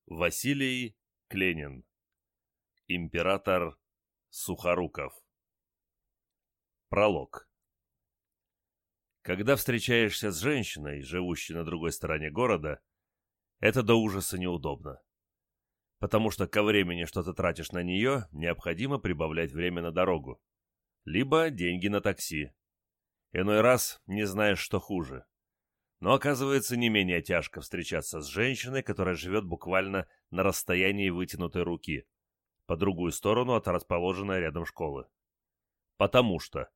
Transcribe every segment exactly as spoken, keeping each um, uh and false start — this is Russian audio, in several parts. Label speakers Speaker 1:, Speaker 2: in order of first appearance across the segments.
Speaker 1: Василий Кленин. Император Сухоруков. Пролог. Когда встречаешься с женщиной, живущей на другой стороне города, это до ужаса неудобно. Потому что ко времени, что ты тратишь на нее, необходимо прибавлять время на дорогу. Либо деньги на такси. Иной раз не знаешь, что хуже. Но оказывается не менее тяжко встречаться с женщиной, которая живет буквально на расстоянии вытянутой руки, по другую сторону от расположенной рядом школы. Потому что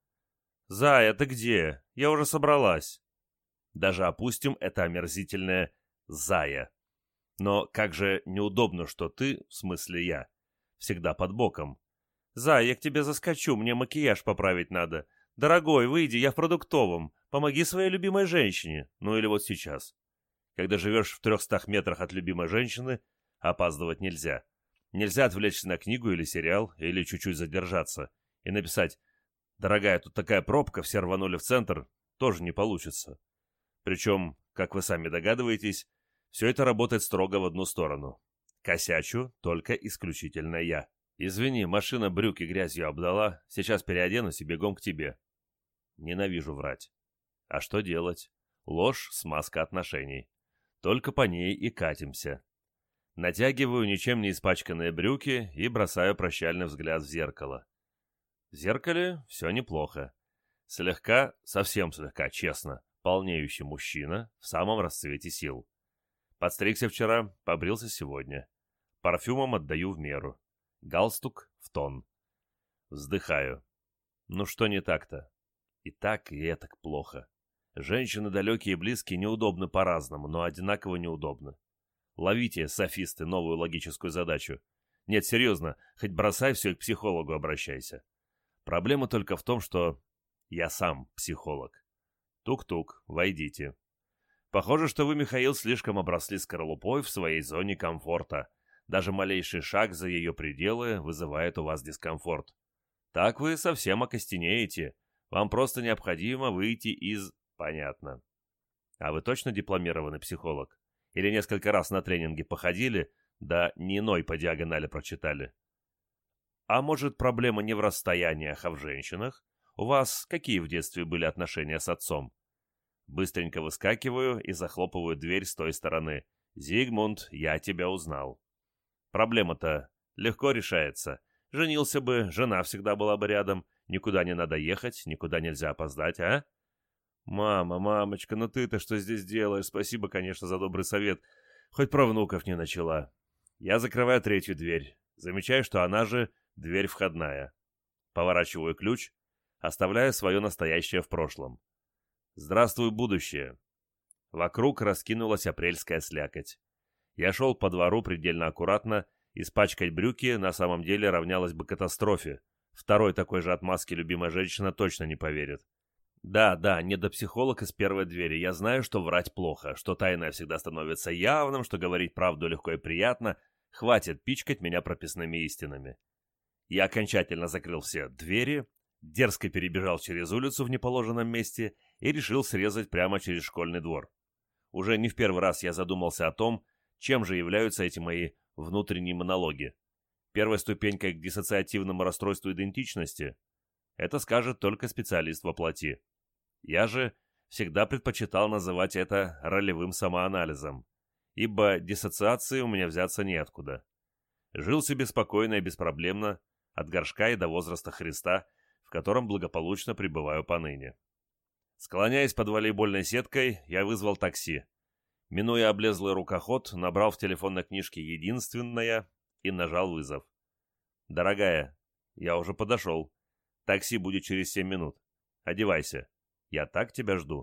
Speaker 1: «Зая, ты где? Я уже собралась». Даже опустим это омерзительное «Зая». Но как же неудобно, что ты, в смысле я, всегда под боком. «Зая, я к тебе заскочу, мне макияж поправить надо. Дорогой, выйди, я в продуктовом. Помоги своей любимой женщине». Ну или вот сейчас. Когда живешь в трехстах метрах от любимой женщины, опаздывать нельзя. Нельзя отвлечься на книгу или сериал, или чуть-чуть задержаться. И написать «Дорогая, тут такая пробка, все рванули в центр», тоже не получится. Причем, как вы сами догадываетесь, все это работает строго в одну сторону. Косячу только исключительно я. «Извини, машина брюки грязью обдала, сейчас переоденусь и бегом к тебе». Ненавижу врать. А что делать? Ложь — смазка отношений. Только по ней и катимся. Натягиваю ничем не испачканные брюки и бросаю прощальный взгляд в зеркало. В зеркале все неплохо. Слегка, совсем слегка, честно, полнеющий мужчина в самом расцвете сил. Подстригся вчера, побрился сегодня. Парфюмом отдаю в меру. Галстук в тон. Вздыхаю. Ну что не так-то? И так, и этак плохо. Женщины далекие и близкие неудобны по-разному, но одинаково неудобны. Ловите, софисты, новую логическую задачу. Нет, серьезно, хоть бросай все и к психологу обращайся. Проблема только в том, что я сам психолог. Тук-тук, войдите. Похоже, что вы, Михаил, слишком обросли скорлупой в своей зоне комфорта. Даже малейший шаг за ее пределы вызывает у вас дискомфорт. Так вы совсем окостенеете. Вам просто необходимо выйти из... Понятно. А вы точно дипломированный психолог? Или несколько раз на тренинге походили, да не иной по диагонали прочитали? А может, проблема не в расстояниях, а в женщинах? У вас какие в детстве были отношения с отцом? Быстренько выскакиваю и захлопываю дверь с той стороны. «Зигмунд, я тебя узнал». Проблема-то легко решается. Женился бы, жена всегда была бы рядом. Никуда не надо ехать, никуда нельзя опоздать, а? Мама, мамочка, ну ты-то что здесь делаешь? Спасибо, конечно, за добрый совет. Хоть про внуков не начала. Я закрываю третью дверь. Замечаю, что она же дверь входная. Поворачиваю ключ, оставляя свое настоящее в прошлом. Здравствуй, будущее. Вокруг раскинулась апрельская слякоть. Я шел по двору предельно аккуратно, испачкать брюки на самом деле равнялось бы катастрофе. Второй такой же отмазки любимая женщина точно не поверит. Да, да, недопсихолог из первой двери. Я знаю, что врать плохо, что тайное всегда становится явным, что говорить правду легко и приятно. Хватит пичкать меня прописными истинами. Я окончательно закрыл все двери, дерзко перебежал через улицу в неположенном месте и решил срезать прямо через школьный двор. Уже не в первый раз я задумался о том, чем же являются эти мои внутренние монологи. Первой ступенькой к диссоциативному расстройству идентичности — это скажет только специалист во плоти. Я же всегда предпочитал называть это ролевым самоанализом, ибо диссоциации у меня взяться неоткуда. Жил себе спокойно и беспроблемно, от горшка и до возраста Христа, в котором благополучно пребываю поныне. Склоняясь под волейбольной сеткой, я вызвал такси. Минуя облезлый рукоход, набрал в телефонной книжке «Единственная» и нажал вызов. «Дорогая, я уже подошел. Такси будет через семь минут. Одевайся. Я так тебя жду».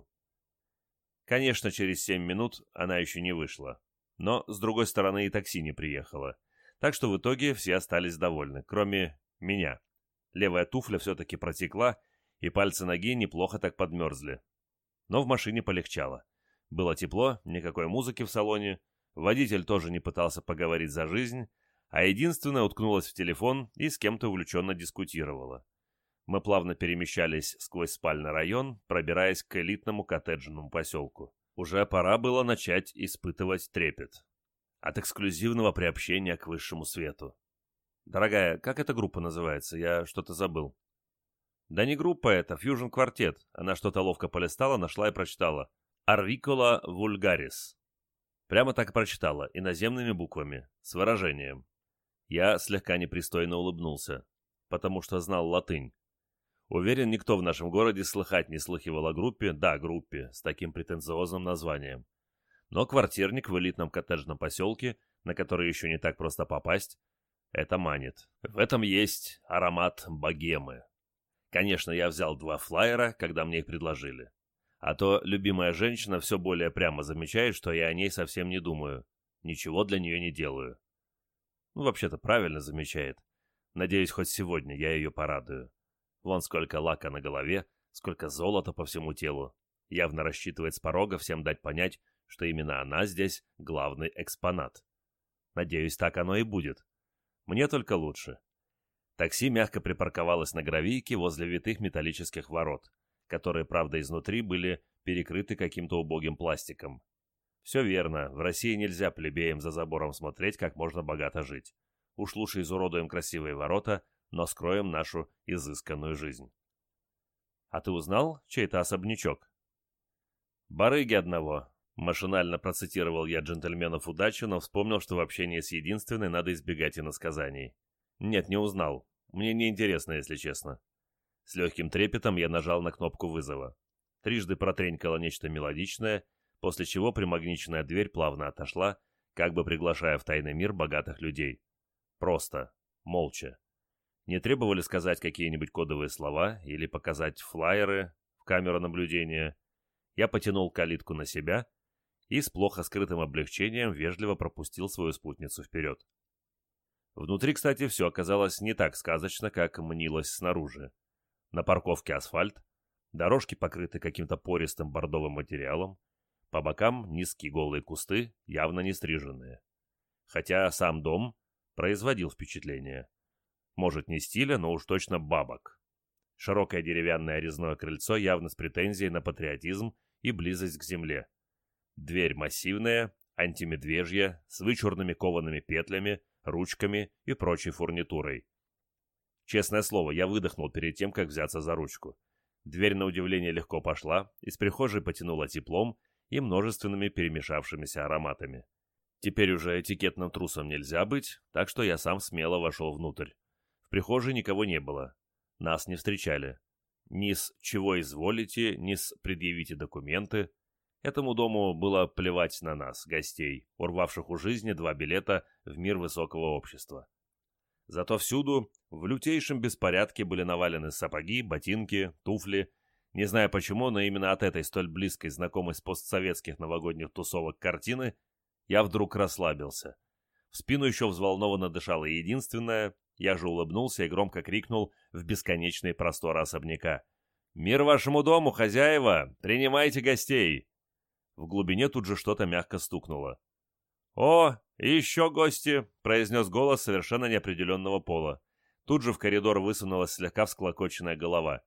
Speaker 1: Конечно, через семь минут она еще не вышла. Но, с другой стороны, и такси не приехало. Так что в итоге все остались довольны, кроме меня. Левая туфля все-таки протекла, и пальцы ноги неплохо так подмерзли. Но в машине полегчало. Было тепло, никакой музыки в салоне, водитель тоже не пытался поговорить за жизнь, а единственная уткнулась в телефон и с кем-то увлеченно дискутировала. Мы плавно перемещались сквозь спальный район, пробираясь к элитному коттеджному поселку. Уже пора было начать испытывать трепет. От эксклюзивного приобщения к высшему свету. Дорогая, как эта группа называется? Я что-то забыл. Да не группа это, Fusion Quartet. Она что-то ловко полистала, нашла и прочитала. Arvicola vulgaris. Прямо так и прочитала, иноземными буквами, с выражением. Я слегка непристойно улыбнулся, потому что знал латынь. Уверен, никто в нашем городе слыхать не слыхивал о группе, да, группе, с таким претенциозным названием. Но квартирник в элитном коттеджном поселке, на который еще не так просто попасть, это манит. В этом есть аромат богемы. Конечно, я взял два флаера, когда мне их предложили. А то любимая женщина все более прямо замечает, что я о ней совсем не думаю. Ничего для нее не делаю. Ну, вообще-то правильно замечает. Надеюсь, хоть сегодня я ее порадую. Вон сколько лака на голове, сколько золота по всему телу. Явно рассчитывает с порога всем дать понять, что именно она здесь главный экспонат. Надеюсь, так оно и будет. Мне только лучше. Такси мягко припарковалось на гравийке возле витых металлических ворот, которые, правда, изнутри были перекрыты каким-то убогим пластиком. Все верно, в России нельзя плебеям за забором смотреть, как можно богато жить. Уж лучше изуродуем красивые ворота, но скроем нашу изысканную жизнь. А ты узнал, чей это особнячок? Барыги одного. Машинально процитировал я джентльменов удачи, но вспомнил, что в общении с единственной надо избегать иносказаний. Нет, не узнал. Мне не интересно, если честно. С легким трепетом я нажал на кнопку вызова. Трижды протренькало нечто мелодичное, после чего примагниченная дверь плавно отошла, как бы приглашая в тайный мир богатых людей. Просто, молча. Не требовали сказать какие-нибудь кодовые слова или показать флаеры в камеру наблюдения. Я потянул калитку на себя и с плохо скрытым облегчением вежливо пропустил свою спутницу вперед. Внутри, кстати, все оказалось не так сказочно, как мнилось снаружи. На парковке асфальт, дорожки покрыты каким-то пористым бордовым материалом, по бокам низкие голые кусты, явно не стриженные. Хотя сам дом производил впечатление. Может, не стиля, но уж точно бабок. Широкое деревянное резное крыльцо явно с претензией на патриотизм и близость к земле. Дверь массивная, антимедвежья, с вычурными коваными петлями, ручками и прочей фурнитурой. Честное слово, я выдохнул перед тем, как взяться за ручку. Дверь, на удивление, легко пошла, из прихожей потянула теплом и множественными перемешавшимися ароматами. Теперь уже этикетным трусом нельзя быть, так что я сам смело вошел внутрь. В прихожей никого не было. Нас не встречали. Ни с «чего изволите», ни с «предъявите документы». Этому дому было плевать на нас, гостей, урвавших у жизни два билета в мир высокого общества. Зато всюду в лютейшем беспорядке были навалены сапоги, ботинки, туфли. Не знаю почему, но именно от этой столь близкой, знакомой с постсоветских новогодних тусовок картины, я вдруг расслабился. В спину еще взволнованно дышала единственная, я же улыбнулся и громко крикнул в бесконечные просторы особняка. «Мир вашему дому, хозяева! Принимайте гостей!» В глубине тут же что-то мягко стукнуло. «О, и еще гости!» — произнес голос совершенно неопределенного пола. Тут же в коридор высунулась слегка всклокоченная голова.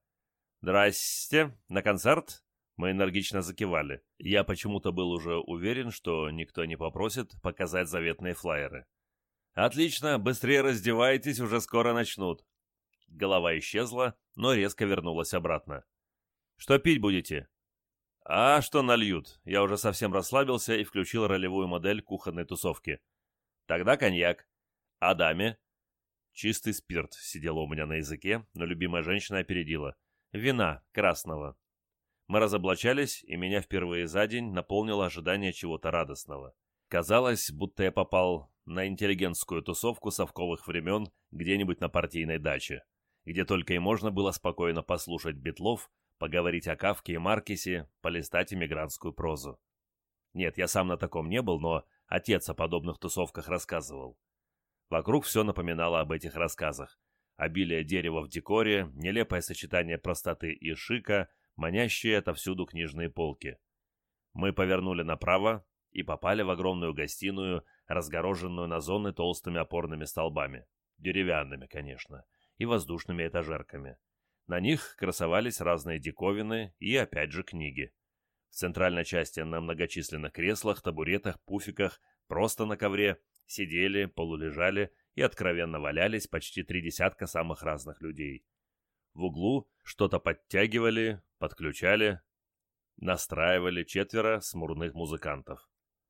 Speaker 1: «Здрасте! На концерт?» Мы энергично закивали. Я почему-то был уже уверен, что никто не попросит показать заветные флаеры. «Отлично! Быстрее раздевайтесь, уже скоро начнут!» Голова исчезла, но резко вернулась обратно. «Что пить будете?» «А что нальют?» Я уже совсем расслабился и включил ролевую модель кухонной тусовки. «Тогда коньяк. А даме?» Чистый спирт сидел у меня на языке, но любимая женщина опередила. «Вина, красного». Мы разоблачались, и меня впервые за день наполнило ожидание чего-то радостного. Казалось, будто я попал на интеллигентскую тусовку совковых времен где-нибудь на партийной даче, где только и можно было спокойно послушать битлов, поговорить о Кафке и Маркесе, полистать иммигрантскую прозу. Нет, я сам на таком не был, но отец о подобных тусовках рассказывал. Вокруг все напоминало об этих рассказах. Обилие дерева в декоре, нелепое сочетание простоты и шика, манящие отовсюду книжные полки. Мы повернули направо и попали в огромную гостиную, разгороженную на зоны толстыми опорными столбами. Деревянными, конечно, и воздушными этажерками. На них красовались разные диковины и, опять же, книги. В центральной части на многочисленных креслах, табуретах, пуфиках Просто на ковре сидели, полулежали и откровенно валялись почти три десятка самых разных людей. В углу что-то подтягивали, подключали, настраивали четверо смурных музыкантов.